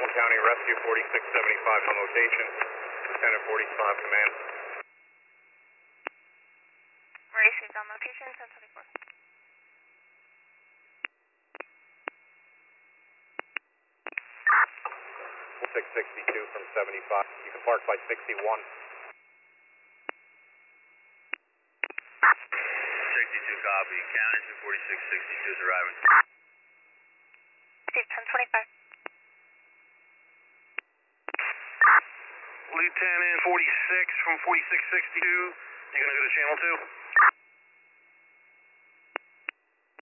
County Rescue 4675 on location. Lieutenant 45 command. Received on location, 1024. 662 from 75. You can park by 61. 62 copy. County 4662 is arriving. Received 1025. Lieutenant 46 from 4662. You gonna go to channel 2?